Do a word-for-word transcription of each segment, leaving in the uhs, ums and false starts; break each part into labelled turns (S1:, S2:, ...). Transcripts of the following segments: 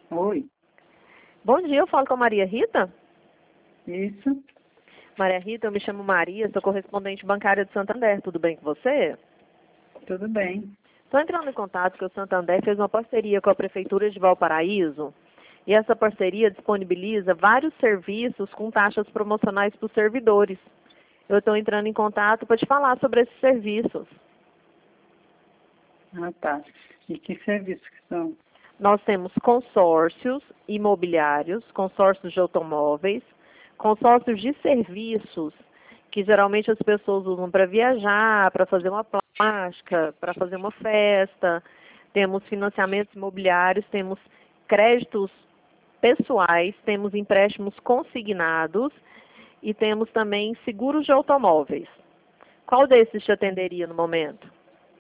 S1: Oi,
S2: Bom dia, eu falo com a Maria Rita.
S1: isso,
S2: Maria Rita, eu me chamo Maria, sou correspondente bancária do Santander. Tudo bem com você?
S1: tudo bem.
S2: Estou entrando em contato porque o Santander fez uma parceria com a Prefeitura de Valparaíso e essa parceria disponibiliza vários serviços com taxas promocionais para os servidores. Eu estou entrando em contato para te falar sobre esses serviços.
S1: Ah, tá. E que serviços que são?
S2: Nós temos consórcios imobiliários, consórcios de automóveis, consórcios de serviços, que geralmente as pessoas usam para viajar, para fazer uma plástica, para fazer uma festa. Temos financiamentos imobiliários, temos créditos pessoais, temos empréstimos consignados e temos também seguros de automóveis. Qual desses te atenderia no momento?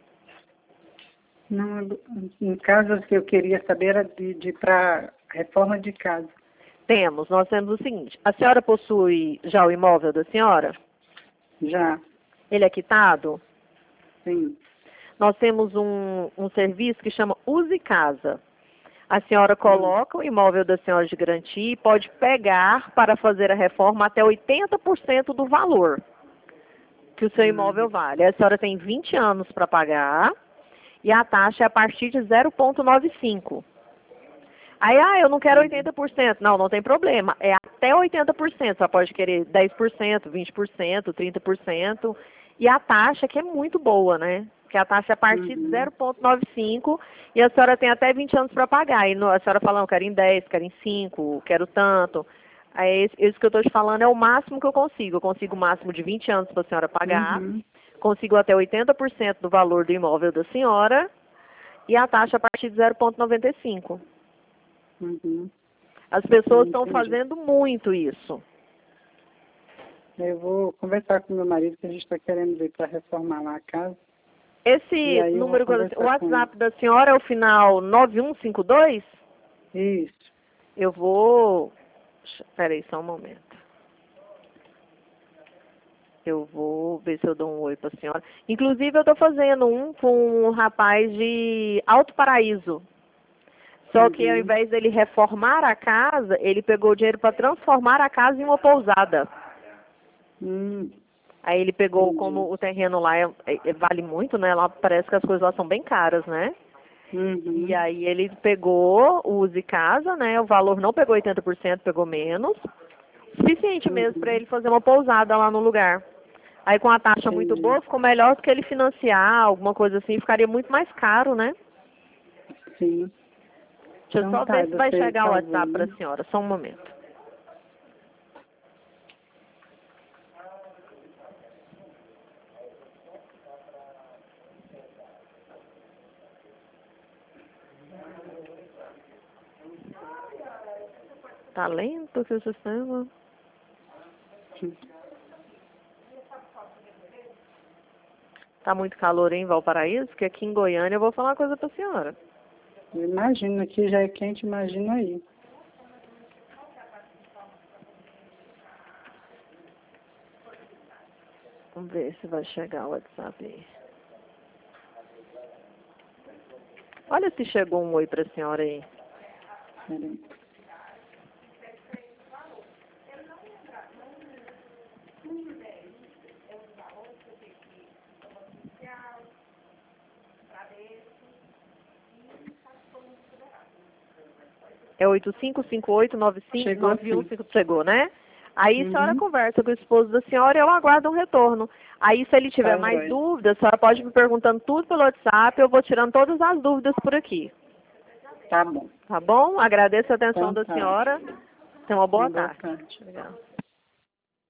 S1: Não, no caso que eu queria saber era de, de para reforma de casa.
S2: Temos, nós temos o seguinte, a senhora possui já o imóvel da senhora?
S1: Já,
S2: Ele é quitado?
S1: sim.
S2: Nós temos um, um serviço que chama Use Casa. A senhora coloca o imóvel da senhora de garantia e pode pegar para fazer a reforma até oitenta por cento do valor que o seu imóvel vale. A senhora tem vinte anos para pagar e a taxa é a partir de zero vírgula noventa e cinco. Aí, ah, eu não quero oitenta por cento. Não, não tem problema. É até oitenta por cento. Você pode querer dez por cento, vinte por cento, trinta por cento. E a taxa que é muito boa, né? Que a taxa é a partir de
S1: Uhum.
S2: zero vírgula noventa e cinco e a senhora tem até vinte anos para pagar. E no, a senhora fala, não, quero em dez, quero em cinco, quero tanto. Aí, esse, esse que eu estou te falando é o máximo que eu consigo. Eu consigo o máximo de vinte anos para a senhora pagar.
S1: Uhum.
S2: Consigo até oitenta por cento do valor do imóvel da senhora. E a taxa a partir de zero vírgula noventa e cinco.
S1: Uhum.
S2: As pessoas estão
S1: Entendi.
S2: fazendo muito isso.
S1: Eu vou conversar com meu marido que a gente está querendo ver para reformar lá a casa.
S2: Esse
S1: E aí eu vou
S2: número, o
S1: conversar com
S2: WhatsApp da senhora é o final nove um cinco dois?
S1: Isso.
S2: Eu vou... Espera aí, só um momento. Eu vou ver se eu dou um oi para a senhora. Inclusive, eu estou fazendo um com um rapaz de Alto Paraíso. Só que ao
S1: Uhum.
S2: invés dele reformar a casa, ele pegou o dinheiro para transformar a casa em uma pousada.
S1: Hum.
S2: Aí ele pegou,
S1: Entendi.
S2: como o terreno lá é, é, vale muito, né? Lá parece que as coisas lá são bem caras, né?
S1: Uhum.
S2: E aí ele pegou o Use Casa, né? O valor não pegou oitenta por cento, pegou menos. Suficiente mesmo
S1: Uhum.
S2: para ele fazer uma pousada lá no lugar. Aí com a taxa muito
S1: Entendi.
S2: boa, ficou melhor do que ele financiar, alguma coisa assim, ficaria muito mais caro, né?
S1: Sim.
S2: Deixa eu
S1: Então
S2: só
S1: tá,
S2: ver se vai
S1: você
S2: chegar o
S1: salvou,
S2: WhatsApp para
S1: né?
S2: a senhora, só um momento. Tá lento aqui o sistema? Tá muito calor em Valparaíso? Porque aqui em Goiânia eu vou falar uma coisa pra senhora.
S1: Imagina, aqui já é quente, imagina aí.
S2: Vamos ver se vai chegar o WhatsApp aí. Olha se chegou um oi pra senhora aí.
S1: Peraí.
S2: É oito cinco cinco oito nove cinco
S1: Chegou
S2: nove um
S1: sim.
S2: cinco, chegou, né? Aí a senhora
S1: Uhum.
S2: conversa com o esposo da senhora e eu aguardo um retorno. Aí se ele tiver
S1: Tá
S2: mais
S1: joia.
S2: dúvidas, a senhora pode me perguntando tudo pelo WhatsApp, eu vou tirando todas as dúvidas por aqui.
S1: Tá bom.
S2: Tá bom? Agradeço a atenção
S1: Então
S2: da
S1: tá.
S2: senhora. Tenha uma boa
S1: Boa
S2: tarde.
S1: tarde.
S2: Obrigada.